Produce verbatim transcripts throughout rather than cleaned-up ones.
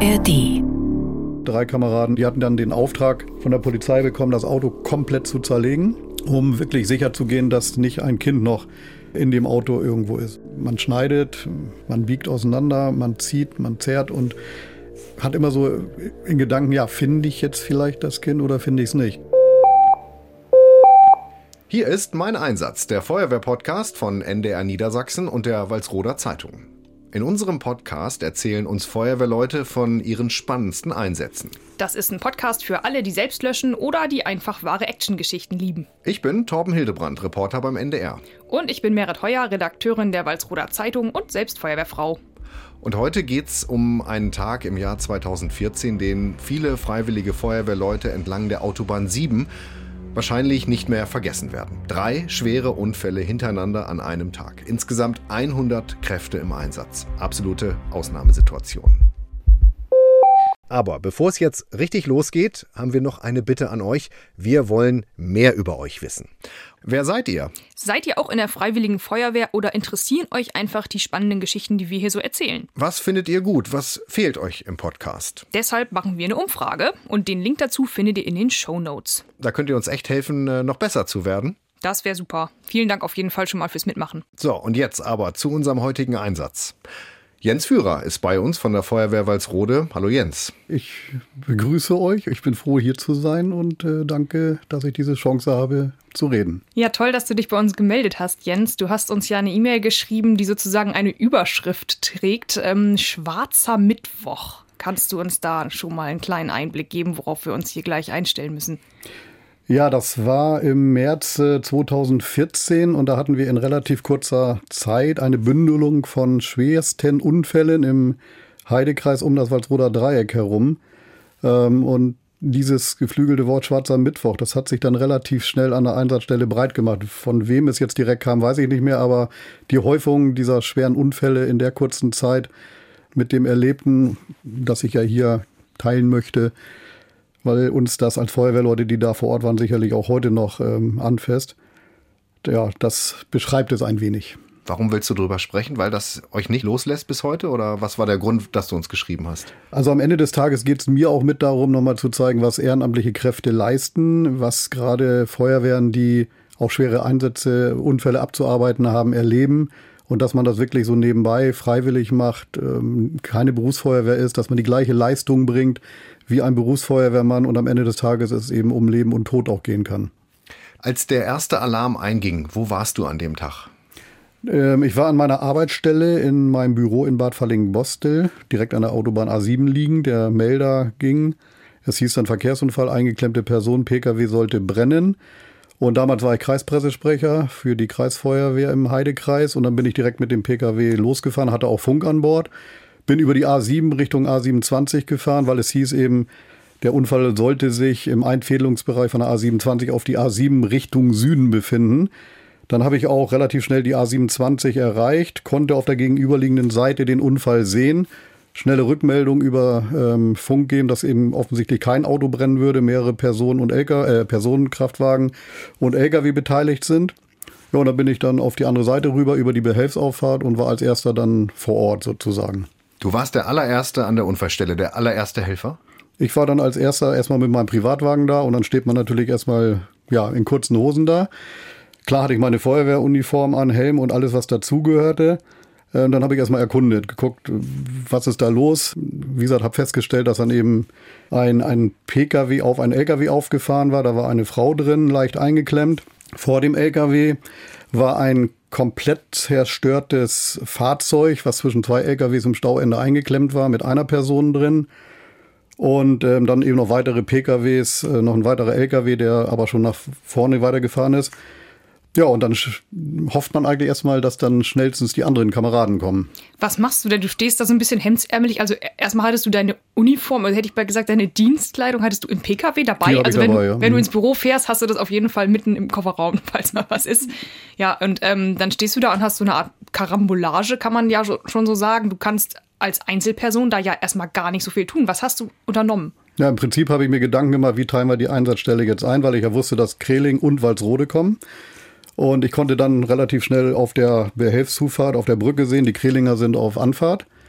R D. Drei Kameraden, die hatten dann den Auftrag von der Polizei bekommen, das Auto komplett zu zerlegen, um wirklich sicher zu gehen, dass nicht ein Kind noch in dem Auto irgendwo ist. Man schneidet, man biegt auseinander, man zieht, man zerrt und hat immer so in Gedanken, ja, finde ich jetzt vielleicht das Kind oder finde ich es nicht? Hier ist Mein Einsatz, der Feuerwehr-Podcast von N D R Niedersachsen und der Walsroder Zeitung. In unserem Podcast erzählen uns Feuerwehrleute von ihren spannendsten Einsätzen. Das ist ein Podcast für alle, die selbst löschen oder die einfach wahre Actiongeschichten lieben. Ich bin Torben Hildebrand, Reporter beim N D R. Und ich bin Merit Heuer, Redakteurin der Walsroder Zeitung und selbst Feuerwehrfrau. Und heute geht's um einen Tag im Jahr zweitausendvierzehn, den viele freiwillige Feuerwehrleute entlang der Autobahn sieben wahrscheinlich nicht mehr vergessen werden. Drei schwere Unfälle hintereinander an einem Tag. Insgesamt hundert Kräfte im Einsatz. Absolute Ausnahmesituation. Aber bevor es jetzt richtig losgeht, haben wir noch eine Bitte an euch. Wir wollen mehr über euch wissen. Wer seid ihr? Seid ihr auch in der Freiwilligen Feuerwehr oder interessieren euch einfach die spannenden Geschichten, die wir hier so erzählen? Was findet ihr gut? Was fehlt euch im Podcast? Deshalb machen wir eine Umfrage und den Link dazu findet ihr in den Shownotes. Da könnt ihr uns echt helfen, noch besser zu werden. Das wäre super. Vielen Dank auf jeden Fall schon mal fürs Mitmachen. So, und jetzt aber zu unserem heutigen Einsatz. Jens Führer ist bei uns von der Feuerwehr Walsrode. Hallo Jens. Ich begrüße euch. Ich bin froh, hier zu sein und äh, danke, dass ich diese Chance habe, zu reden. Ja, toll, dass du dich bei uns gemeldet hast, Jens. Du hast uns ja eine E-Mail geschrieben, die sozusagen eine Überschrift trägt. Ähm, Schwarzer Mittwoch. Kannst du uns da schon mal einen kleinen Einblick geben, worauf wir uns hier gleich einstellen müssen? Ja, das war im März zweitausendvierzehn und da hatten wir in relativ kurzer Zeit eine Bündelung von schwersten Unfällen im Heidekreis um das Walsroder Dreieck herum. Und dieses geflügelte Wort Schwarzer Mittwoch, das hat sich dann relativ schnell an der Einsatzstelle breit gemacht. Von wem es jetzt direkt kam, weiß ich nicht mehr, aber die Häufung dieser schweren Unfälle in der kurzen Zeit mit dem Erlebten, das ich ja hier teilen möchte, weil uns das als Feuerwehrleute, die da vor Ort waren, sicherlich auch heute noch ähm, anfasst. Ja, das beschreibt es ein wenig. Warum willst du drüber sprechen? Weil das euch nicht loslässt bis heute? Oder was war der Grund, dass du uns geschrieben hast? Also am Ende des Tages geht es mir auch mit darum, nochmal zu zeigen, was ehrenamtliche Kräfte leisten, was gerade Feuerwehren, die auch schwere Einsätze, Unfälle abzuarbeiten haben, erleben. Und dass man das wirklich so nebenbei freiwillig macht, ähm, keine Berufsfeuerwehr ist, dass man die gleiche Leistung bringt wie ein Berufsfeuerwehrmann und am Ende des Tages es eben um Leben und Tod auch gehen kann. Als der erste Alarm einging, wo warst du an dem Tag? Ähm, ich war an meiner Arbeitsstelle in meinem Büro in Bad Vallingen-Bostel, direkt an der Autobahn A sieben liegend. Der Melder ging, es hieß dann Verkehrsunfall, eingeklemmte Person, P K W sollte brennen. Und damals war ich Kreispressesprecher für die Kreisfeuerwehr im Heidekreis und dann bin ich direkt mit dem P K W losgefahren, hatte auch Funk an Bord. Bin über die A sieben Richtung A siebenundzwanzig gefahren, weil es hieß eben, der Unfall sollte sich im Einfädelungsbereich von der A siebenundzwanzig auf die A sieben Richtung Süden befinden. Dann habe ich auch relativ schnell die A siebenundzwanzig erreicht, konnte auf der gegenüberliegenden Seite den Unfall sehen. Schnelle Rückmeldung über ähm, Funk geben, dass eben offensichtlich kein Auto brennen würde, mehrere Personen und L K W, äh, Personenkraftwagen und L K W beteiligt sind. Ja, und dann bin ich dann auf die andere Seite rüber über die Behelfsauffahrt und war als erster dann vor Ort sozusagen. Du warst der allererste an der Unfallstelle, der allererste Helfer? Ich war dann als erster erstmal mit meinem Privatwagen da und dann steht man natürlich erstmal ja, in kurzen Hosen da. Klar hatte ich meine Feuerwehruniform an, Helm und alles, was dazugehörte. Und dann habe ich erstmal erkundet, geguckt, was ist da los. Wie gesagt, habe festgestellt, dass dann eben ein, ein P K W auf einen L K W aufgefahren war. Da war eine Frau drin, leicht eingeklemmt. Vor dem L K W war ein komplett zerstörtes Fahrzeug, was zwischen zwei L K Ws im Stauende eingeklemmt war, mit einer Person drin. Und ähm, dann eben noch weitere P K Ws, äh, noch ein weiterer L K W, der aber schon nach vorne weitergefahren ist. Ja, und dann sch- hofft man eigentlich erstmal, dass dann schnellstens die anderen Kameraden kommen. Was machst du denn? Du stehst da so ein bisschen hemdsärmelig. Also erstmal hattest du deine Uniform, also hätte ich mal gesagt, deine Dienstkleidung hattest du im P K W dabei. Die also wenn, dabei, du, ja. wenn du ins Büro fährst, hast du das auf jeden Fall mitten im Kofferraum, falls mal was ist. Ja, und ähm, dann stehst du da und hast so eine Art Karambolage, kann man ja schon so sagen. Du kannst als Einzelperson da ja erstmal gar nicht so viel tun. Was hast du unternommen? Ja, im Prinzip habe ich mir Gedanken gemacht, wie teilen wir die Einsatzstelle jetzt ein, weil ich ja wusste, dass Kreling und Walsrode kommen. Und ich konnte dann relativ schnell auf der Behelfszufahrt, auf der Brücke sehen, die Krelinger sind auf Anfahrt.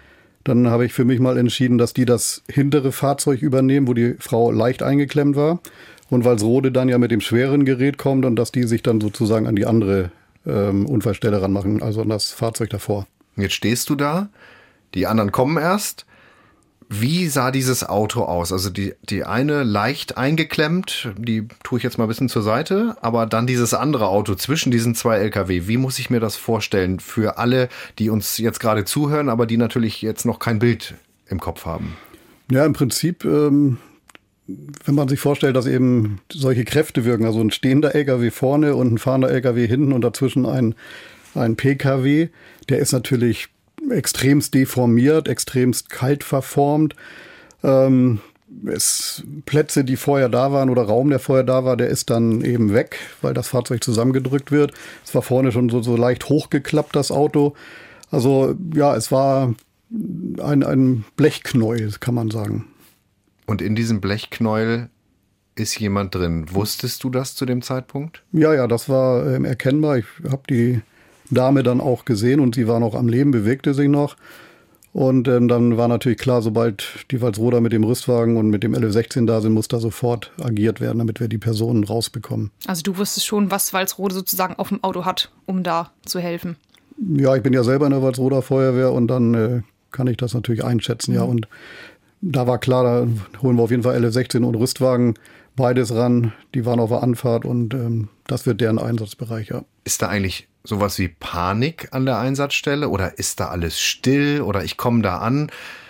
Dann habe ich für mich mal entschieden, dass die das hintere Fahrzeug übernehmen, wo die Frau leicht eingeklemmt war. Und Walsrode dann ja mit dem schweren Gerät kommt und dass die sich dann sozusagen an die andere ähm, Unfallstelle ranmachen, also an das Fahrzeug davor. Jetzt stehst du da, die anderen kommen erst. Wie sah dieses Auto aus? Also die, die eine leicht eingeklemmt, die tue ich jetzt mal ein bisschen zur Seite, aber dann dieses andere Auto zwischen diesen zwei L K W. Wie muss ich mir das vorstellen für alle, die uns jetzt gerade zuhören, aber die natürlich jetzt noch kein Bild im Kopf haben? Ja, im Prinzip, ähm, wenn man sich vorstellt, dass eben solche Kräfte wirken, also ein stehender L K W vorne und ein fahrender L K W hinten und dazwischen ein, ein P K W, der ist natürlich extremst deformiert, extremst kalt verformt. Ähm, es, Plätze, die vorher da waren oder Raum, der vorher da war, der ist dann eben weg, weil das Fahrzeug zusammengedrückt wird. Es war vorne schon so, so leicht hochgeklappt, das Auto. Also ja, es war ein, ein Blechknäuel, kann man sagen. Und in diesem Blechknäuel ist jemand drin. Wusstest du das zu dem Zeitpunkt? Ja, ja, das war ähm, erkennbar. Ich habe die Dame dann auch gesehen und sie war noch am Leben, bewegte sich noch. Und ähm, dann war natürlich klar, sobald die Walsroder mit dem Rüstwagen und mit dem L F sechzehn da sind, muss da sofort agiert werden, damit wir die Personen rausbekommen. Also du wusstest schon, was Walsrode sozusagen auf dem Auto hat, um da zu helfen. Ja, ich bin ja selber in der Walsroder Feuerwehr und dann äh, kann ich das natürlich einschätzen, mhm. ja. Und da war klar, da holen wir auf jeden Fall L F sechzehn und Rüstwagen, beides ran. Die waren auf der Anfahrt und ähm, das wird deren Einsatzbereich, ja. Ist da eigentlich sowas wie Panik an der Einsatzstelle oder ist da alles still oder ich komme da an,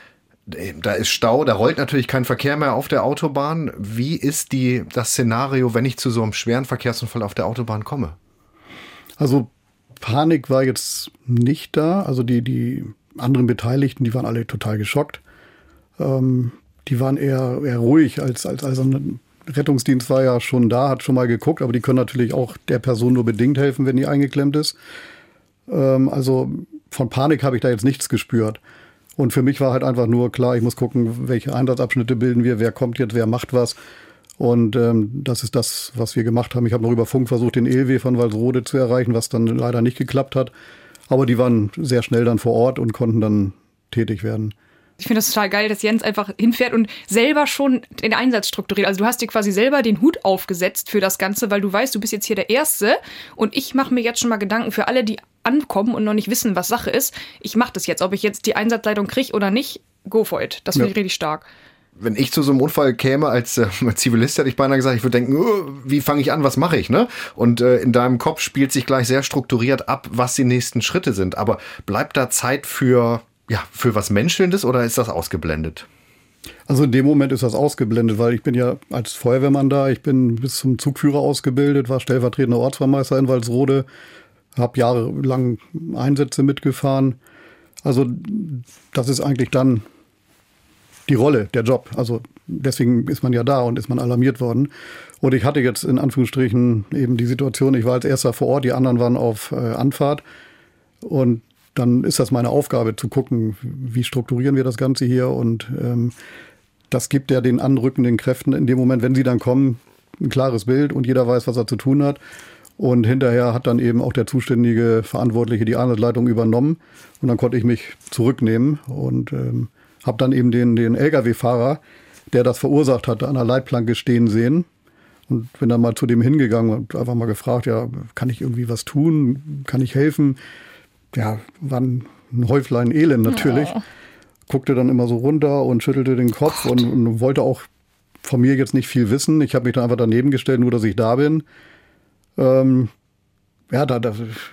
da ist Stau, da rollt natürlich kein Verkehr mehr auf der Autobahn. Wie ist die, das Szenario, wenn ich zu so einem schweren Verkehrsunfall auf der Autobahn komme? Also Panik war jetzt nicht da, also die, die anderen Beteiligten, die waren alle total geschockt. Ähm, die waren eher, eher ruhig, als, als, als ein Rettungsdienst war ja schon da, hat schon mal geguckt, aber die können natürlich auch der Person nur bedingt helfen, wenn die eingeklemmt ist. Ähm, also von Panik habe ich da jetzt nichts gespürt. Und für mich war halt einfach nur klar, ich muss gucken, welche Einsatzabschnitte bilden wir, wer kommt jetzt, wer macht was. Und ähm, das ist das, was wir gemacht haben. Ich habe noch über Funk versucht, den E L W von Walsrode zu erreichen, was dann leider nicht geklappt hat. Aber die waren sehr schnell dann vor Ort und konnten dann tätig werden. Ich finde das total geil, dass Jens einfach hinfährt und selber schon den Einsatz strukturiert. Also du hast dir quasi selber den Hut aufgesetzt für das Ganze, weil du weißt, du bist jetzt hier der Erste und ich mache mir jetzt schon mal Gedanken für alle, die ankommen und noch nicht wissen, was Sache ist. Ich mache das jetzt, ob ich jetzt die Einsatzleitung kriege oder nicht, go for it. Das finde ja. ich richtig stark. Wenn ich zu so einem Unfall käme als äh, Zivilist, hätte ich beinahe gesagt, ich würde denken, oh, wie fange ich an, was mache ich, ne? Und äh, in deinem Kopf spielt sich gleich sehr strukturiert ab, was die nächsten Schritte sind. Aber bleibt da Zeit für Ja, für was Menschelndes oder ist das ausgeblendet? Also in dem Moment ist das ausgeblendet, weil ich bin ja als Feuerwehrmann da, ich bin bis zum Zugführer ausgebildet, war stellvertretender Ortsfahrmeister in Walsrode, habe jahrelang Einsätze mitgefahren. Also das ist eigentlich dann die Rolle, der Job. Also deswegen ist man ja da und ist man alarmiert worden. Und ich hatte jetzt in Anführungsstrichen eben die Situation, ich war als erster vor Ort, die anderen waren auf äh, Anfahrt und dann ist das meine Aufgabe zu gucken, wie strukturieren wir das Ganze hier und ähm, das gibt ja den anrückenden Kräften in dem Moment, wenn sie dann kommen, ein klares Bild und jeder weiß, was er zu tun hat. Und hinterher hat dann eben auch der zuständige Verantwortliche die Einsatzleitung übernommen und dann konnte ich mich zurücknehmen und ähm, habe dann eben den, den L K W-Fahrer, der das verursacht hatte, an der Leitplanke stehen sehen und bin dann mal zu dem hingegangen und einfach mal gefragt, ja, kann ich irgendwie was tun, kann ich helfen? Ja, war ein Häuflein Elend natürlich. Oh. Guckte dann immer so runter und schüttelte den Kopf und, und wollte auch von mir jetzt nicht viel wissen. Ich habe mich dann einfach daneben gestellt, nur dass ich da bin. Ähm, ja, da, da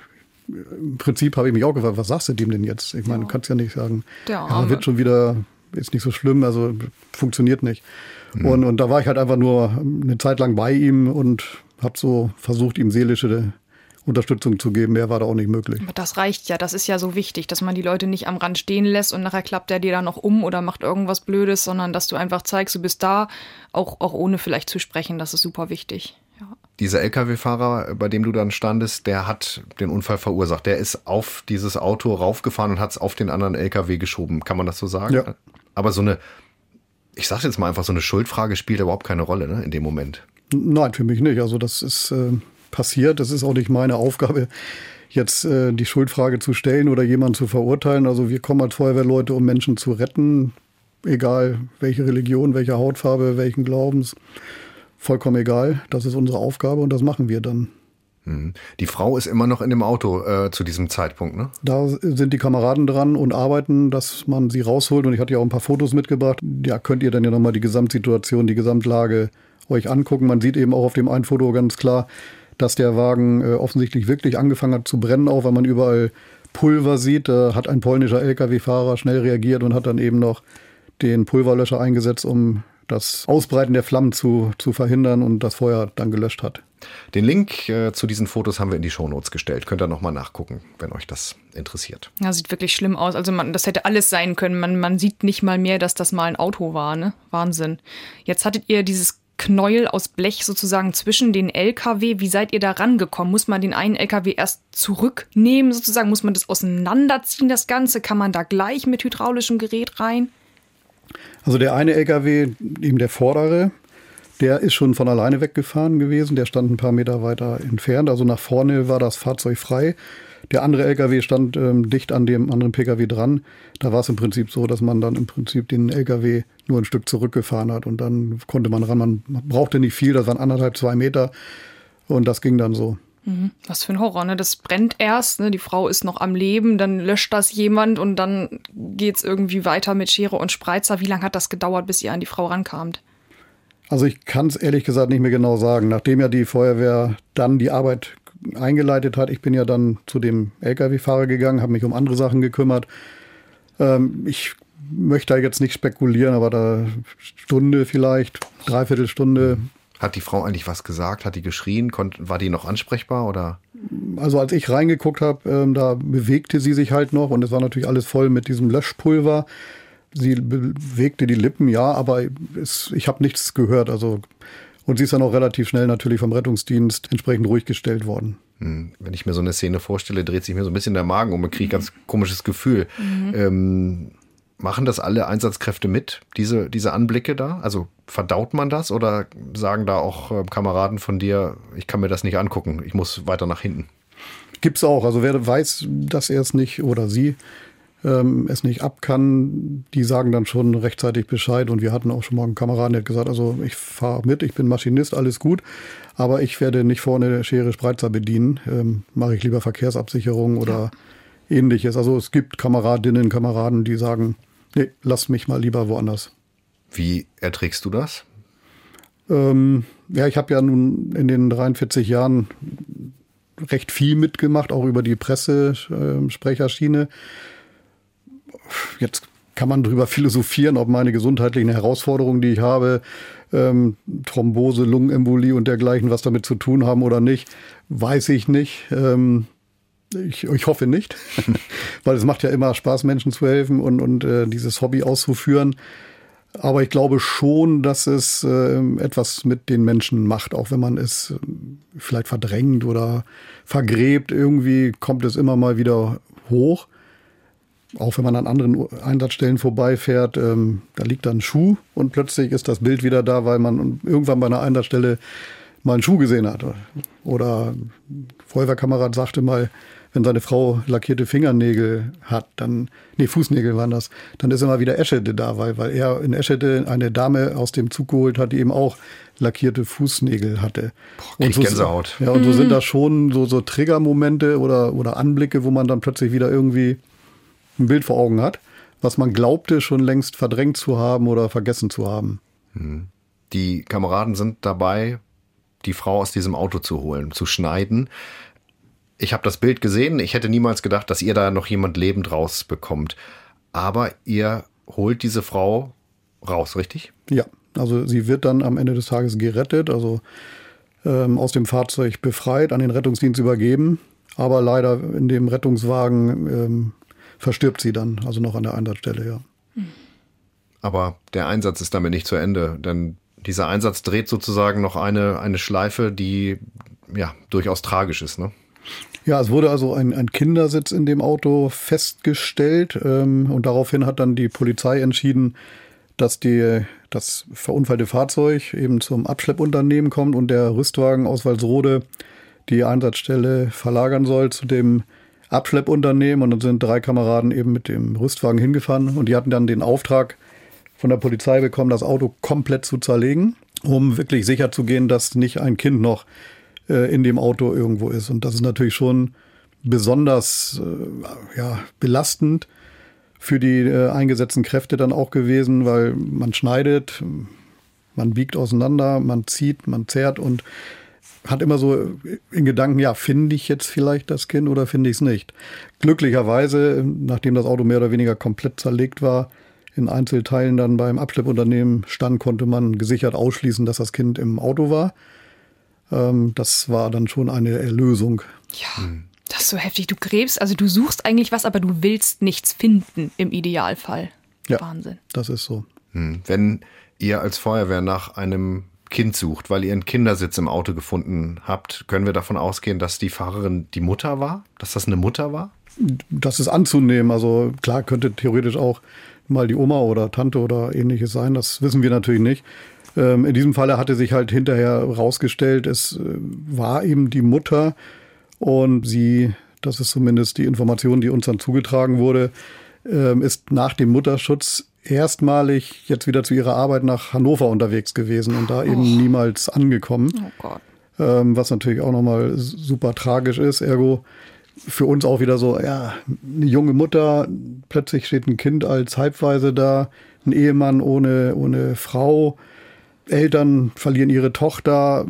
im Prinzip habe ich mich auch gefragt, was sagst du dem denn jetzt? Ich meine, ja. du kannst ja nicht sagen, ja, wird schon wieder, ist nicht so schlimm, also funktioniert nicht. Mhm. Und, und da war ich halt einfach nur eine Zeit lang bei ihm und habe so versucht, ihm seelische Unterstützung zu geben, mehr war da auch nicht möglich. Aber das reicht ja, das ist ja so wichtig, dass man die Leute nicht am Rand stehen lässt und nachher klappt der dir dann noch um oder macht irgendwas Blödes, sondern dass du einfach zeigst, du bist da, auch, auch ohne vielleicht zu sprechen, das ist super wichtig. Ja. Dieser L K W-Fahrer, bei dem du dann standest, der hat den Unfall verursacht. Der ist auf dieses Auto raufgefahren und hat es auf den anderen L K W geschoben. Kann man das so sagen? Ja. Aber so eine, ich sag's jetzt mal einfach, so eine Schuldfrage spielt überhaupt keine Rolle, ne, in dem Moment. Nein, für mich nicht. Also das ist äh, passiert. Das ist auch nicht meine Aufgabe, jetzt äh, die Schuldfrage zu stellen oder jemanden zu verurteilen. Also wir kommen als Feuerwehrleute, um Menschen zu retten, egal welche Religion, welche Hautfarbe, welchen Glaubens. Vollkommen egal. Das ist unsere Aufgabe und das machen wir dann. Die Frau ist immer noch in dem Auto äh, zu diesem Zeitpunkt, ne? Da sind die Kameraden dran und arbeiten, dass man sie rausholt. Und ich hatte ja auch ein paar Fotos mitgebracht. Ja, könnt ihr dann ja nochmal die Gesamtsituation, die Gesamtlage euch angucken. Man sieht eben auch auf dem einen Foto ganz klar, dass der Wagen äh, offensichtlich wirklich angefangen hat zu brennen, auch weil man überall Pulver sieht. Da hat ein polnischer L K W-Fahrer schnell reagiert und hat dann eben noch den Pulverlöscher eingesetzt, um das Ausbreiten der Flammen zu, zu verhindern und das Feuer dann gelöscht hat. Den Link äh, zu diesen Fotos haben wir in die Shownotes gestellt. Könnt ihr nochmal nachgucken, wenn euch das interessiert. Ja, sieht wirklich schlimm aus. Also man, das hätte alles sein können. Man, man sieht nicht mal mehr, dass das mal ein Auto war, ne? Wahnsinn. Jetzt hattet ihr dieses Knäuel aus Blech sozusagen zwischen den L K W. Wie seid ihr da rangekommen? Muss man den einen L K W erst zurücknehmen sozusagen? Muss man das auseinanderziehen, das Ganze? Kann man da gleich mit hydraulischem Gerät rein? Also der eine L K W, eben der vordere, der ist schon von alleine weggefahren gewesen. Der stand ein paar Meter weiter entfernt. Also nach vorne war das Fahrzeug frei. Der andere L K W stand ähm, dicht an dem anderen P K W dran. Da war es im Prinzip so, dass man dann im Prinzip den L K W nur ein Stück zurückgefahren hat. Und dann konnte man ran. Man brauchte nicht viel, das waren anderthalb, zwei Meter. Und das ging dann so. Was für ein Horror, ne? Das brennt erst, ne? Die Frau ist noch am Leben, dann löscht das jemand und dann geht's irgendwie weiter mit Schere und Spreizer. Wie lange hat das gedauert, bis ihr an die Frau rankamt? Also ich kann es ehrlich gesagt nicht mehr genau sagen. Nachdem ja die Feuerwehr dann die Arbeit eingeleitet hat, ich bin ja dann zu dem L K W-Fahrer gegangen, habe mich um andere Sachen gekümmert. Ähm, ich möchte da jetzt nicht spekulieren, aber da Stunde vielleicht, Dreiviertelstunde. Hat die Frau eigentlich was gesagt? Hat die geschrien? Konnt, war die noch ansprechbar oder? Also als ich reingeguckt habe, ähm, da bewegte sie sich halt noch und es war natürlich alles voll mit diesem Löschpulver. Sie bewegte die Lippen, ja, aber es, ich habe nichts gehört. Also und sie ist dann auch relativ schnell natürlich vom Rettungsdienst entsprechend ruhig gestellt worden. Wenn ich mir so eine Szene vorstelle, dreht sich mir so ein bisschen der Magen um und kriege ein ganz komisches Gefühl. Mhm. Ähm, machen das alle Einsatzkräfte mit, diese, diese Anblicke da? Also verdaut man das oder sagen da auch äh, Kameraden von dir, ich kann mir das nicht angucken, ich muss weiter nach hinten? Gibt's auch. Also wer weiß, dass er es nicht oder sie ähm, es nicht ab kann, die sagen dann schon rechtzeitig Bescheid. Und wir hatten auch schon mal einen Kameraden, der hat gesagt, also ich fahre mit, ich bin Maschinist, alles gut, aber ich werde nicht vorne Schere Spreizer bedienen. Ähm, mache ich lieber Verkehrsabsicherung oder ja. Ähnliches. Also es gibt Kameradinnen, Kameraden, die sagen, nee, lass mich mal lieber woanders. Wie erträgst du das? Ähm, ja, ich habe ja nun in den dreiundvierzig Jahren recht viel mitgemacht, auch über die Pressesprecherschiene. Jetzt kann man drüber philosophieren, ob meine gesundheitlichen Herausforderungen, die ich habe, ähm, Thrombose, Lungenembolie und dergleichen, was damit zu tun haben oder nicht, weiß ich nicht. Ähm, Ich, ich hoffe nicht, weil es macht ja immer Spaß, Menschen zu helfen und, und äh, dieses Hobby auszuführen. Aber ich glaube schon, dass es äh, etwas mit den Menschen macht, auch wenn man es äh, vielleicht verdrängt oder vergräbt. Irgendwie kommt es immer mal wieder hoch. Auch wenn man an anderen Einsatzstellen vorbeifährt, ähm, da liegt dann ein Schuh und plötzlich ist das Bild wieder da, weil man irgendwann bei einer Einsatzstelle mal einen Schuh gesehen hat. Oder ein Feuerwehrkamerad sagte mal, wenn seine Frau lackierte Fingernägel hat, dann, nee, Fußnägel waren das, dann ist immer wieder Eschede da, weil, weil er in Eschede eine Dame aus dem Zug geholt hat, die eben auch lackierte Fußnägel hatte. Boah, und so, Gänsehaut. Ja, und so sind da schon so, so Triggermomente oder, oder Anblicke, wo man dann plötzlich wieder irgendwie ein Bild vor Augen hat, was man glaubte schon längst verdrängt zu haben oder vergessen zu haben. Die Kameraden sind dabei, die Frau aus diesem Auto zu holen, zu schneiden. Ich habe das Bild gesehen. Ich hätte niemals gedacht, dass ihr da noch jemand lebend rausbekommt. Aber ihr holt diese Frau raus, richtig? Ja, also sie wird dann am Ende des Tages gerettet, also ähm, aus dem Fahrzeug befreit, an den Rettungsdienst übergeben. Aber leider in dem Rettungswagen ähm, verstirbt sie dann, also noch an der Einsatzstelle, ja. Aber der Einsatz ist damit nicht zu Ende, denn dieser Einsatz dreht sozusagen noch eine, eine Schleife, die ja durchaus tragisch ist, ne? Ja, es wurde also ein, ein Kindersitz in dem Auto festgestellt ähm, und daraufhin hat dann die Polizei entschieden, dass die, das verunfallte Fahrzeug eben zum Abschleppunternehmen kommt und der Rüstwagen aus Walsrode die Einsatzstelle verlagern soll zu dem Abschleppunternehmen. Und dann sind drei Kameraden eben mit dem Rüstwagen hingefahren. Und die hatten dann den Auftrag von der Polizei bekommen, das Auto komplett zu zerlegen, um wirklich sicher zu gehen, dass nicht ein Kind noch äh, in dem Auto irgendwo ist. Und das ist natürlich schon besonders äh, ja, belastend für die äh, eingesetzten Kräfte dann auch gewesen, weil man schneidet, man biegt auseinander, man zieht, man zerrt und hat immer so in Gedanken, ja, finde ich jetzt vielleicht das Kind oder finde ich es nicht? Glücklicherweise, nachdem das Auto mehr oder weniger komplett zerlegt war, in Einzelteilen dann beim Abschleppunternehmen stand, konnte man gesichert ausschließen, dass das Kind im Auto war. Ähm, das war dann schon eine Erlösung. Ja, hm. Das ist so heftig. Du gräbst, also du suchst eigentlich was, aber du willst nichts finden im Idealfall. Ja, Wahnsinn. Das ist so. Hm. Wenn ihr als Feuerwehr nach einem Kind sucht, weil ihr einen Kindersitz im Auto gefunden habt, können wir davon ausgehen, dass die Fahrerin die Mutter war? Dass das eine Mutter war? Das ist anzunehmen. Also klar, könnte theoretisch auch mal die Oma oder Tante oder ähnliches sein. Das wissen wir natürlich nicht. Ähm, in diesem Falle hatte sich halt hinterher rausgestellt, es äh, war eben die Mutter und sie, das ist zumindest die Information, die uns dann zugetragen wurde, ähm, ist nach dem Mutterschutz erstmalig jetzt wieder zu ihrer Arbeit nach Hannover unterwegs gewesen und da eben oh. niemals angekommen. Oh Gott. Ähm, was natürlich auch nochmal super tragisch ist. Ergo für uns auch wieder so, ja, eine junge Mutter, plötzlich steht ein Kind als Halbwaise da, ein Ehemann ohne, ohne Frau, Eltern verlieren ihre Tochter.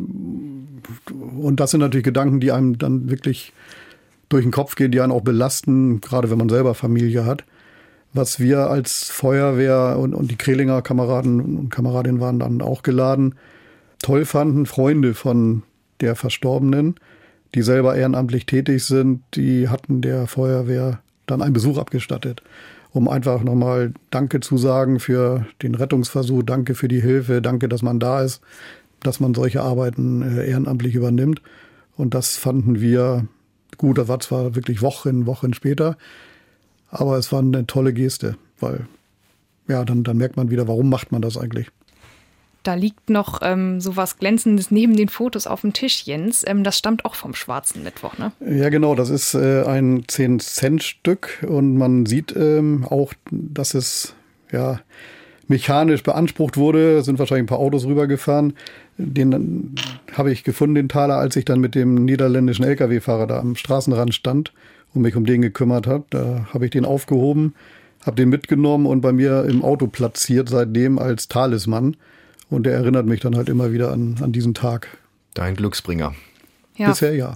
Und das sind natürlich Gedanken, die einem dann wirklich durch den Kopf gehen, die einen auch belasten, gerade wenn man selber Familie hat. Was wir als Feuerwehr und, und die Krelinger Kameraden und Kameradinnen waren dann auch geladen, toll fanden, Freunde von der Verstorbenen, die selber ehrenamtlich tätig sind, die hatten der Feuerwehr dann einen Besuch abgestattet, um einfach nochmal Danke zu sagen für den Rettungsversuch, Danke für die Hilfe, Danke, dass man da ist, dass man solche Arbeiten äh, ehrenamtlich übernimmt. Und das fanden wir gut, das war zwar wirklich Wochen, Wochen später, aber es war eine tolle Geste, weil ja, dann, dann merkt man wieder, warum macht man das eigentlich. Da liegt noch ähm, so was Glänzendes neben den Fotos auf dem Tisch, Jens. Ähm, das stammt auch vom Schwarzen Mittwoch, ne? Ja, genau. Das ist äh, ein zehn-Cent-Stück und man sieht ähm, auch, dass es ja mechanisch beansprucht wurde. Es sind wahrscheinlich ein paar Autos rübergefahren. Den habe ich gefunden, den Taler, als ich dann mit dem niederländischen L K W-Fahrer da am Straßenrand stand und mich um den gekümmert habe. Da habe ich den aufgehoben, habe den mitgenommen und bei mir im Auto platziert, seitdem als Talisman. Und der erinnert mich dann halt immer wieder an, an diesen Tag. Dein Glücksbringer. Ja. Bisher ja.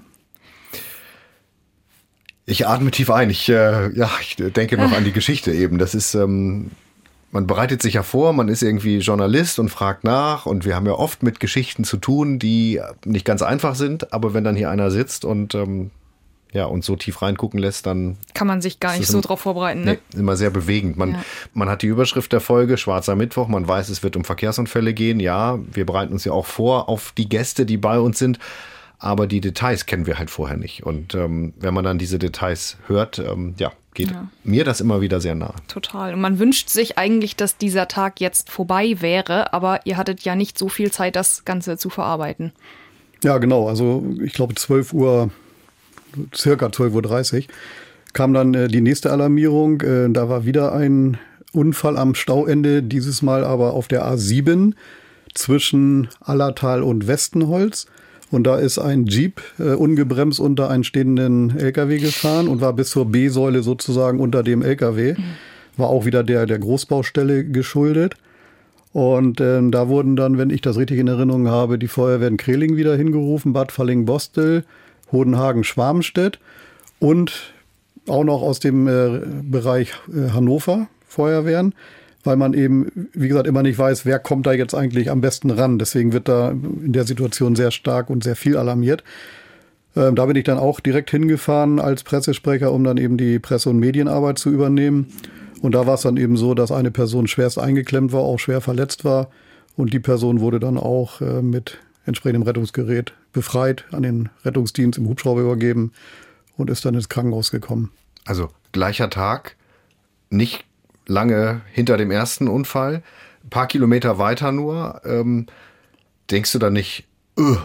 Ich atme tief ein. Ich, äh, ja, ich denke noch an die Geschichte eben. Das ist, ähm, man bereitet sich ja vor, man ist irgendwie Journalist und fragt nach. Und wir haben ja oft mit Geschichten zu tun, die nicht ganz einfach sind. Aber wenn dann hier einer sitzt und ähm, ja, uns so tief reingucken lässt, dann kann man sich gar nicht so drauf vorbereiten. Ne? Nee, immer sehr bewegend. Man, ja. man hat die Überschrift der Folge, Schwarzer Mittwoch, man weiß, es wird um Verkehrsunfälle gehen. Ja, wir bereiten uns ja auch vor auf die Gäste, die bei uns sind. Aber die Details kennen wir halt vorher nicht. Und ähm, wenn man dann diese Details hört, ähm, ja, geht ja. mir das immer wieder sehr nahe. Total. Und man wünscht sich eigentlich, dass dieser Tag jetzt vorbei wäre. Aber ihr hattet ja nicht so viel Zeit, das Ganze zu verarbeiten. Ja, genau. Also ich glaube zwölf Uhr, circa zwölf Uhr dreißig, kam dann äh, die nächste Alarmierung. Äh, da war wieder ein Unfall am Stauende, dieses Mal aber auf der A sieben zwischen Allertal und Westenholz. Und da ist ein Jeep äh, ungebremst unter einen stehenden L K W gefahren und war bis zur B-Säule sozusagen unter dem L K W. Mhm. War auch wieder der, der Großbaustelle geschuldet. Und äh, da wurden dann, wenn ich das richtig in Erinnerung habe, die Feuerwehr in Kreling wieder hingerufen, Bad Falling-Bostel, Hodenhagen, Schwarmstedt und auch noch aus dem äh, Bereich äh, Hannover Feuerwehren, weil man eben, wie gesagt, immer nicht weiß, wer kommt da jetzt eigentlich am besten ran. Deswegen wird da in der Situation sehr stark und sehr viel alarmiert. Ähm, da bin ich dann auch direkt hingefahren als Pressesprecher, um dann eben die Presse- und Medienarbeit zu übernehmen. Und da war es dann eben so, dass eine Person schwerst eingeklemmt war, auch schwer verletzt war. Und die Person wurde dann auch äh, mit entsprechendem Rettungsgerät befreit, an den Rettungsdienst im Hubschrauber übergeben und ist dann ins Krankenhaus gekommen. Also gleicher Tag, nicht lange hinter dem ersten Unfall, ein paar Kilometer weiter nur. Ähm, denkst du da nicht, uh,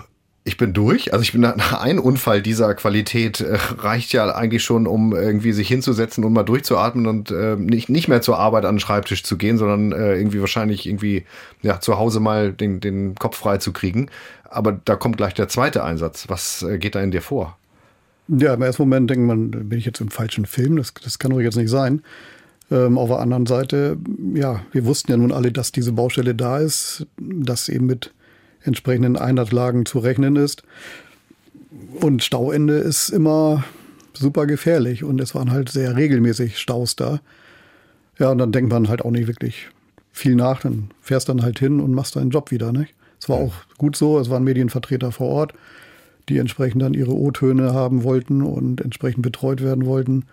Ich bin durch. Also ich bin nach ein Unfall dieser Qualität äh, reicht ja eigentlich schon, um irgendwie sich hinzusetzen und mal durchzuatmen und äh, nicht nicht mehr zur Arbeit an den Schreibtisch zu gehen, sondern äh, irgendwie wahrscheinlich irgendwie ja zu Hause mal den den Kopf frei zu kriegen. Aber da kommt gleich der zweite Einsatz. Was äh, geht da in dir vor? Ja, im ersten Moment denkt man, bin ich jetzt im falschen Film? Das, das kann doch jetzt nicht sein. Ähm, auf der anderen Seite, ja, wir wussten ja nun alle, dass diese Baustelle da ist, dass eben mit entsprechenden Einsatzlagen zu rechnen ist. Und Stauende ist immer super gefährlich und es waren halt sehr regelmäßig Staus da. Ja, und dann denkt man halt auch nicht wirklich viel nach, dann fährst dann halt hin und machst deinen Job wieder, nicht? Es war auch gut so, es waren Medienvertreter vor Ort, die entsprechend dann ihre O-Töne haben wollten und entsprechend betreut werden wollten.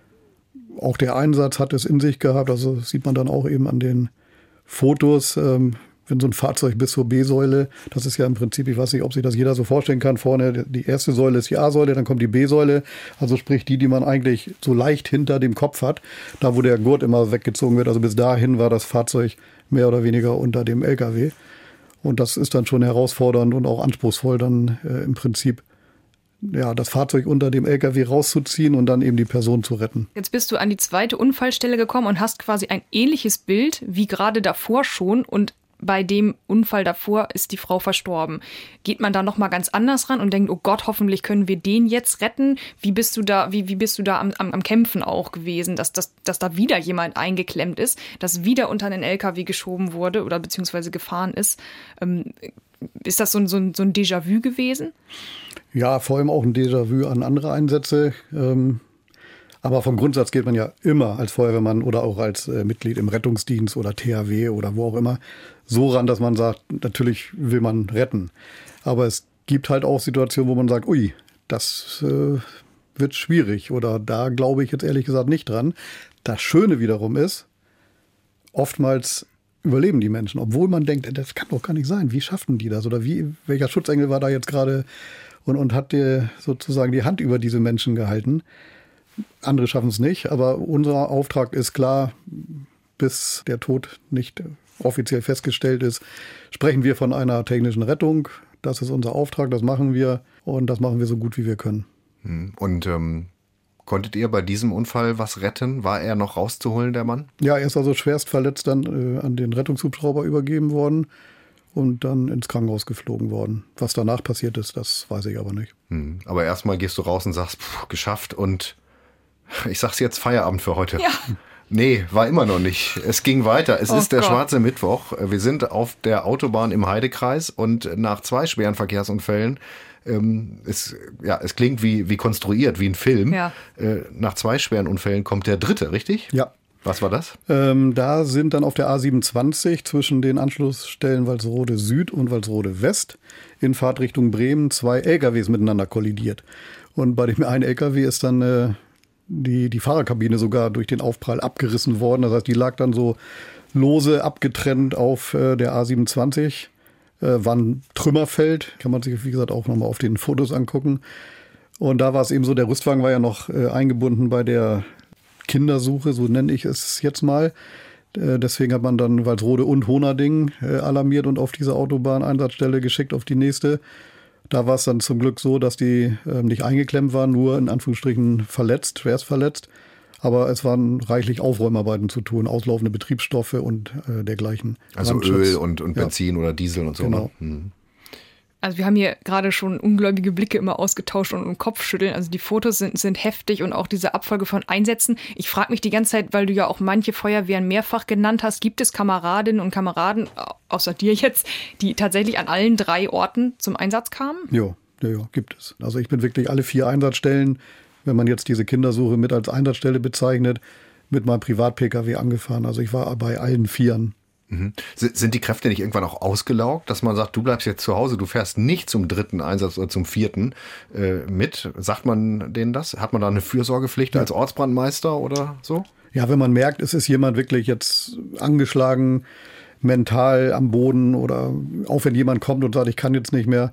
Auch der Einsatz hat es in sich gehabt, also das sieht man dann auch eben an den Fotos, ähm, wenn so ein Fahrzeug bis zur B-Säule, das ist ja im Prinzip, ich weiß nicht, ob sich das jeder so vorstellen kann, vorne die erste Säule ist die A-Säule, dann kommt die B-Säule, also sprich die, die man eigentlich so leicht hinter dem Kopf hat, da wo der Gurt immer weggezogen wird, also bis dahin war das Fahrzeug mehr oder weniger unter dem L K W. Und das ist dann schon herausfordernd und auch anspruchsvoll, dann äh, im Prinzip ja, das Fahrzeug unter dem L K W rauszuziehen und dann eben die Person zu retten. Jetzt bist du an die zweite Unfallstelle gekommen und hast quasi ein ähnliches Bild wie gerade davor schon und bei dem Unfall davor ist die Frau verstorben. Geht man da noch mal ganz anders ran und denkt, oh Gott, hoffentlich können wir den jetzt retten? Wie bist du da, wie, wie bist du da am, am, am Kämpfen auch gewesen, dass, dass, dass da wieder jemand eingeklemmt ist, dass wieder unter einen L K W geschoben wurde oder beziehungsweise gefahren ist? Ähm, ist das so ein, so ein, so ein Déjà-vu gewesen? Ja, vor allem auch ein Déjà-vu an andere Einsätze. Ähm Aber vom Grundsatz geht man ja immer als Feuerwehrmann oder auch als äh, Mitglied im Rettungsdienst oder T H W oder wo auch immer so ran, dass man sagt, natürlich will man retten. Aber es gibt halt auch Situationen, wo man sagt, ui, das äh, wird schwierig oder da glaube ich jetzt ehrlich gesagt nicht dran. Das Schöne wiederum ist, oftmals überleben die Menschen, obwohl man denkt, das kann doch gar nicht sein. Wie schaffen die das? Oder wie, welcher Schutzengel war da jetzt gerade und, und hat dir sozusagen die Hand über diese Menschen gehalten? Andere schaffen es nicht, aber unser Auftrag ist klar, bis der Tod nicht offiziell festgestellt ist, sprechen wir von einer technischen Rettung. Das ist unser Auftrag, das machen wir und das machen wir so gut wie wir können. Und ähm, konntet ihr bei diesem Unfall was retten? War er noch rauszuholen, der Mann? Ja, er ist also schwerst verletzt dann äh, an den Rettungshubschrauber übergeben worden und dann ins Krankenhaus geflogen worden. Was danach passiert ist, das weiß ich aber nicht. Hm. Aber erstmal gehst du raus und sagst, pff, geschafft und ich sag's jetzt, Feierabend für heute. Ja. Nee, war immer noch nicht. Es ging weiter. Es Oh ist der Gott. schwarze Mittwoch. Wir sind auf der Autobahn im Heidekreis und nach zwei schweren Verkehrsunfällen, ähm, es, ja, es klingt wie, wie konstruiert, wie ein Film. Ja. Äh, nach zwei schweren Unfällen kommt der dritte, richtig? Ja. Was war das? Ähm, da sind dann auf der A siebenundzwanzig zwischen den Anschlussstellen Walsrode Süd und Walsrode West in Fahrtrichtung Bremen zwei L K Ws miteinander kollidiert. Und bei dem einen L K W ist dann äh, die, die Fahrerkabine sogar durch den Aufprall abgerissen worden. Das heißt, die lag dann so lose abgetrennt auf äh, der A siebenundzwanzig. Äh, war ein Trümmerfeld, kann man sich, wie gesagt, auch nochmal auf den Fotos angucken. Und da war es eben so, der Rüstwagen war ja noch äh, eingebunden bei der Kindersuche, so nenne ich es jetzt mal. Äh, deswegen hat man dann Walsrode und Honerding äh, alarmiert und auf diese Autobahneinsatzstelle geschickt, auf die nächste. Da war es dann zum Glück so, dass die äh, nicht eingeklemmt waren, nur in Anführungsstrichen verletzt, schwerst verletzt. Aber es waren reichlich Aufräumarbeiten zu tun, auslaufende Betriebsstoffe und äh, dergleichen. Also Brandschutz. Öl und, und Benzin ja. oder Diesel und so. Genau. Ne? Hm. Also wir haben hier gerade schon ungläubige Blicke immer ausgetauscht und, und Kopfschütteln. Also die Fotos sind, sind heftig und auch diese Abfolge von Einsätzen. Ich frage mich die ganze Zeit, weil du ja auch manche Feuerwehren mehrfach genannt hast, gibt es Kameradinnen und Kameraden, außer dir jetzt, die tatsächlich an allen drei Orten zum Einsatz kamen? Jo, ja, ja, gibt es. Also ich bin wirklich alle vier Einsatzstellen, wenn man jetzt diese Kindersuche mit als Einsatzstelle bezeichnet, mit meinem Privat-P K W angefahren. Also ich war bei allen Vieren. Mhm. Sind die Kräfte nicht irgendwann auch ausgelaugt, dass man sagt, du bleibst jetzt zu Hause, du fährst nicht zum dritten Einsatz oder zum vierten äh, mit? Sagt man denen das? Hat man da eine Fürsorgepflicht ja. als Ortsbrandmeister oder so? Ja, wenn man merkt, es ist jemand wirklich jetzt angeschlagen, mental am Boden oder auch wenn jemand kommt und sagt, ich kann jetzt nicht mehr.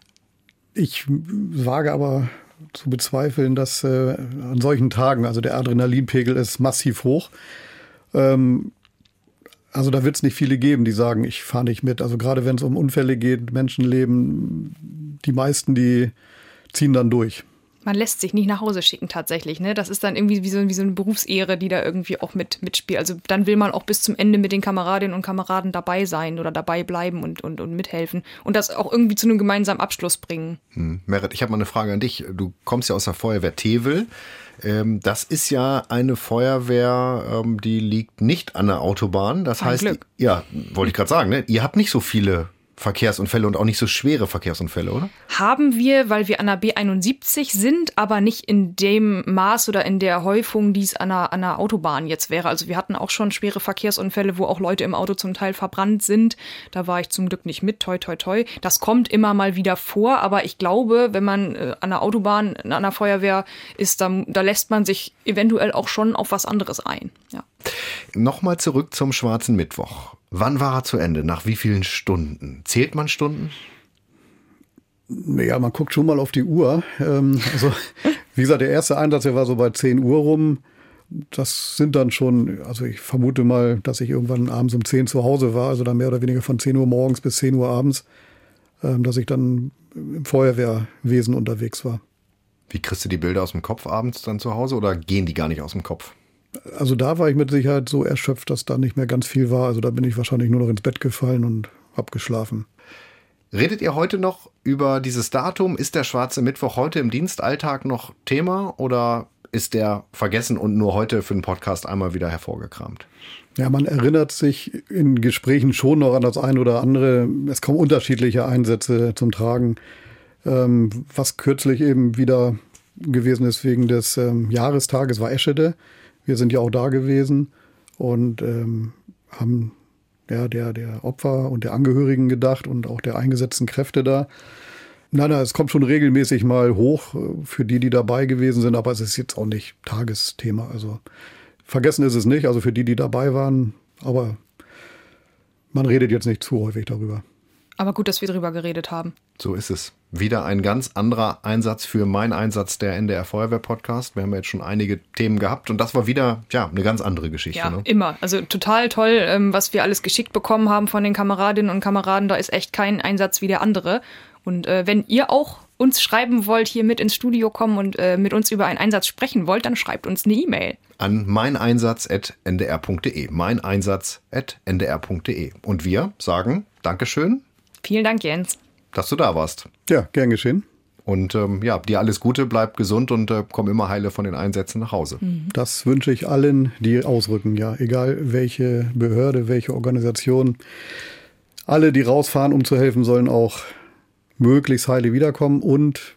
Ich wage aber zu bezweifeln, dass äh, an solchen Tagen, also der Adrenalinpegel ist massiv hoch, ähm, Also da wird es nicht viele geben, die sagen, ich fahre nicht mit. Also gerade wenn es um Unfälle geht, Menschenleben, die meisten, die ziehen dann durch. Man lässt sich nicht nach Hause schicken tatsächlich, ne? Das ist dann irgendwie wie so, wie so eine Berufsehre, die da irgendwie auch mit mitspielt. Also dann will man auch bis zum Ende mit den Kameradinnen und Kameraden dabei sein oder dabei bleiben und, und, und mithelfen und das auch irgendwie zu einem gemeinsamen Abschluss bringen. Hm. Merit, ich habe mal eine Frage an dich. Du kommst ja aus der Feuerwehr Tewel. Ähm, das ist ja eine Feuerwehr, ähm, die liegt nicht an der Autobahn. Das Ein heißt, Glück. ja, wollte ich gerade sagen, ne? Ihr habt nicht so viele Verkehrsunfälle und auch nicht so schwere Verkehrsunfälle, oder? Haben wir, weil wir an der B einundsiebzig sind, aber nicht in dem Maß oder in der Häufung, die es an der, an der Autobahn jetzt wäre. Also wir hatten auch schon schwere Verkehrsunfälle, wo auch Leute im Auto zum Teil verbrannt sind. Da war ich zum Glück nicht mit, toi, toi, toi. Das kommt immer mal wieder vor, aber ich glaube, wenn man äh, an der Autobahn, an der Feuerwehr ist, da, da lässt man sich eventuell auch schon auf was anderes ein. Ja. Nochmal zurück zum Schwarzen Mittwoch. Wann war er zu Ende? Nach wie vielen Stunden? Zählt man Stunden? Ja, man guckt schon mal auf die Uhr. Ähm, also, wie gesagt, der erste Einsatz, der war so bei zehn Uhr rum. Das sind dann schon, also ich vermute mal, dass ich irgendwann abends um zehn zu Hause war, also dann mehr oder weniger von zehn Uhr morgens bis zehn Uhr abends, ähm, dass ich dann im Feuerwehrwesen unterwegs war. Wie kriegst du die Bilder aus dem Kopf abends dann zu Hause oder gehen die gar nicht aus dem Kopf? Also da war ich mit Sicherheit so erschöpft, dass da nicht mehr ganz viel war. Also da bin ich wahrscheinlich nur noch ins Bett gefallen und hab geschlafen. Redet ihr heute noch über dieses Datum? Ist der Schwarze Mittwoch heute im Dienstalltag noch Thema oder ist der vergessen und nur heute für den Podcast einmal wieder hervorgekramt? Ja, man erinnert sich in Gesprächen schon noch an das eine oder andere. Es kommen unterschiedliche Einsätze zum Tragen. Ähm, was kürzlich eben wieder gewesen ist wegen des ähm, Jahrestages war Eschede. Wir sind ja auch da gewesen und ähm, haben ja, der, der Opfer und der Angehörigen gedacht und auch der eingesetzten Kräfte da. Nein, nein, es kommt schon regelmäßig mal hoch für die, die dabei gewesen sind, aber es ist jetzt auch nicht Tagesthema. Also vergessen ist es nicht, also für die, die dabei waren, aber man redet jetzt nicht zu häufig darüber. Aber gut, dass wir drüber geredet haben. So ist es. Wieder ein ganz anderer Einsatz für mein Einsatz, der N D R Feuerwehr-Podcast. Wir haben ja jetzt schon einige Themen gehabt und das war wieder ja eine ganz andere Geschichte. Ja, ne? immer. Also total toll, was wir alles geschickt bekommen haben von den Kameradinnen und Kameraden. Da ist echt kein Einsatz wie der andere. Und äh, wenn ihr auch uns schreiben wollt, hier mit ins Studio kommen und äh, mit uns über einen Einsatz sprechen wollt, dann schreibt uns eine E-Mail. An meineinsatz at n d r punkt d e. meineinsatz at n d r punkt d e. Und wir sagen Dankeschön. Vielen Dank, Jens. Dass du da warst. Ja, gern geschehen. Und ähm, ja, dir alles Gute, bleib gesund und äh, komm immer heile von den Einsätzen nach Hause. Mhm. Das wünsche ich allen, die ausrücken, ja. Egal welche Behörde, welche Organisation. Alle, die rausfahren, um zu helfen, sollen auch möglichst heile wiederkommen. Und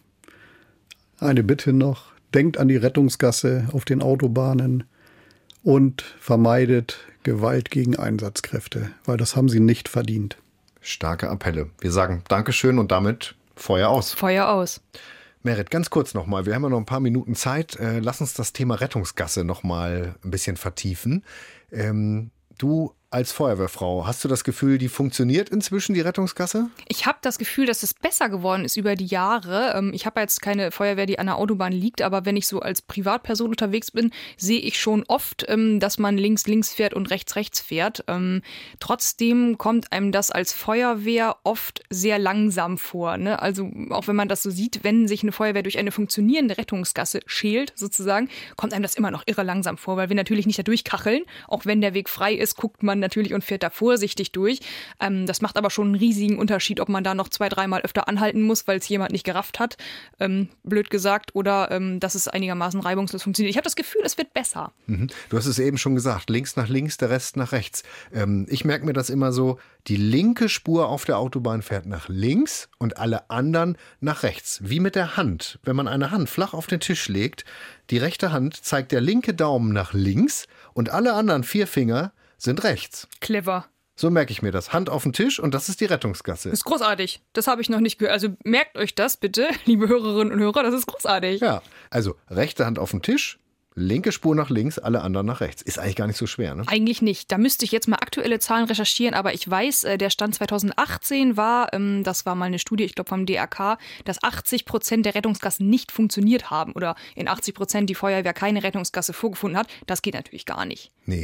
eine Bitte noch, denkt an die Rettungsgasse auf den Autobahnen und vermeidet Gewalt gegen Einsatzkräfte, weil das haben sie nicht verdient. Starke Appelle. Wir sagen Dankeschön und damit Feuer aus. Feuer aus. Merit, ganz kurz nochmal. Wir haben ja noch ein paar Minuten Zeit. Äh, lass uns das Thema Rettungsgasse nochmal ein bisschen vertiefen. Ähm, du als Feuerwehrfrau, hast du das Gefühl, die funktioniert inzwischen, die Rettungsgasse? Ich habe das Gefühl, dass es besser geworden ist über die Jahre. Ich habe jetzt keine Feuerwehr, die an der Autobahn liegt, aber wenn ich so als Privatperson unterwegs bin, sehe ich schon oft, dass man links links fährt und rechts rechts fährt. Trotzdem kommt einem das als Feuerwehr oft sehr langsam vor. Also auch wenn man das so sieht, wenn sich eine Feuerwehr durch eine funktionierende Rettungsgasse schält, sozusagen, kommt einem das immer noch irre langsam vor, weil wir natürlich nicht da durchkacheln. Auch wenn der Weg frei ist, guckt man natürlich und fährt da vorsichtig durch. Ähm, das macht aber schon einen riesigen Unterschied, ob man da noch zwei, dreimal öfter anhalten muss, weil es jemand nicht gerafft hat, ähm, blöd gesagt, oder ähm, dass es einigermaßen reibungslos funktioniert. Ich habe das Gefühl, es wird besser. Mhm. Du hast es eben schon gesagt, links nach links, der Rest nach rechts. Ähm, ich merke mir das immer so, die linke Spur auf der Autobahn fährt nach links und alle anderen nach rechts. Wie mit der Hand. Wenn man eine Hand flach auf den Tisch legt, die rechte Hand zeigt der linke Daumen nach links und alle anderen vier Finger sind rechts. Clever. So merke ich mir das. Hand auf den Tisch und das ist die Rettungsgasse. Das ist großartig. Das habe ich noch nicht gehört. Also merkt euch das bitte, liebe Hörerinnen und Hörer, das ist großartig. Ja, also rechte Hand auf den Tisch, linke Spur nach links, alle anderen nach rechts. Ist eigentlich gar nicht so schwer, ne? Eigentlich nicht. Da müsste ich jetzt mal aktuelle Zahlen recherchieren, aber ich weiß, der Stand zweitausendachtzehn war, das war mal eine Studie, ich glaube vom D R K, dass achtzig Prozent der Rettungsgassen nicht funktioniert haben oder in achtzig Prozent die Feuerwehr keine Rettungsgasse vorgefunden hat. Das geht natürlich gar nicht. Nee.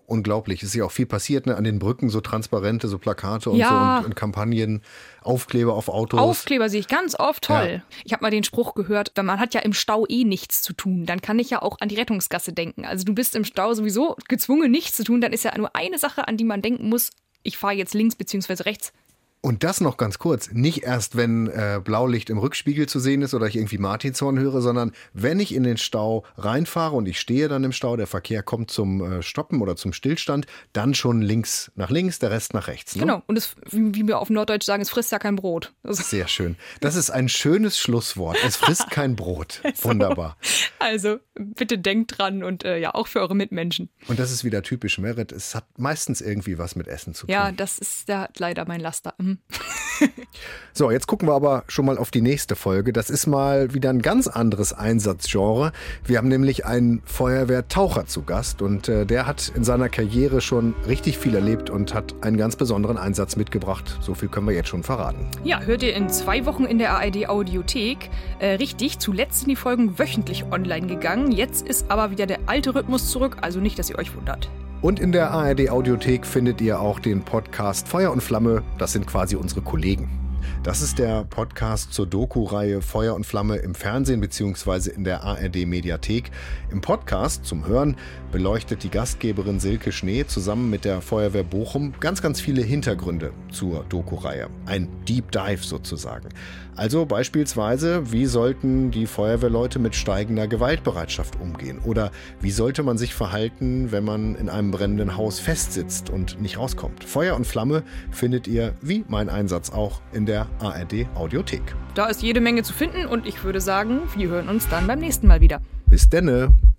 unglaublich. Es ist ja auch viel passiert, ne? An den Brücken so Transparente, so Plakate und ja. so und, und Kampagnen, Aufkleber auf Autos. Aufkleber sehe ich ganz oft, toll. Ja. Ich habe mal den Spruch gehört, weil man hat ja im Stau eh nichts zu tun, dann kann ich ja auch an die Rettungsgasse denken. Also du bist im Stau sowieso gezwungen, nichts zu tun, dann ist ja nur eine Sache, an die man denken muss, ich fahre jetzt links bzw. rechts. Und das noch ganz kurz, nicht erst, wenn äh, Blaulicht im Rückspiegel zu sehen ist oder ich irgendwie Martinshorn höre, sondern wenn ich in den Stau reinfahre und ich stehe dann im Stau, der Verkehr kommt zum äh, Stoppen oder zum Stillstand, dann schon links nach links, der Rest nach rechts. Ne? Genau, und es, wie wir auf Norddeutsch sagen, es frisst ja kein Brot. Also sehr schön. Das ist ein schönes Schlusswort. Es frisst kein Brot. Wunderbar. Also bitte denkt dran und äh, ja, auch für eure Mitmenschen. Und das ist wieder typisch Merit. Es hat meistens irgendwie was mit Essen zu tun. Ja, das ist ja leider mein Laster. Mhm. So, jetzt gucken wir aber schon mal auf die nächste Folge. Das ist mal wieder ein ganz anderes Einsatzgenre. Wir haben nämlich einen Feuerwehrtaucher zu Gast und äh, der hat in seiner Karriere schon richtig viel erlebt und hat einen ganz besonderen Einsatz mitgebracht. So viel können wir jetzt schon verraten. Ja, hört ihr in zwei Wochen in der A R D Audiothek. Äh, richtig, zuletzt sind die Folgen wöchentlich online gegangen. Jetzt ist aber wieder der alte Rhythmus zurück, also nicht, dass ihr euch wundert. Und in der A R D Audiothek findet ihr auch den Podcast Feuer und Flamme. Das sind quasi unsere Kollegen. Das ist der Podcast zur Doku-Reihe Feuer und Flamme im Fernsehen bzw. in der A R D Mediathek. Im Podcast zum Hören beleuchtet die Gastgeberin Silke Schnee zusammen mit der Feuerwehr Bochum ganz, ganz viele Hintergründe zur Doku-Reihe. Ein Deep Dive sozusagen. Also beispielsweise, wie sollten die Feuerwehrleute mit steigender Gewaltbereitschaft umgehen? Oder wie sollte man sich verhalten, wenn man in einem brennenden Haus festsitzt und nicht rauskommt? Feuer und Flamme findet ihr, wie mein Einsatz auch, in der A R D Audiothek. Da ist jede Menge zu finden und ich würde sagen, wir hören uns dann beim nächsten Mal wieder. Bis denne!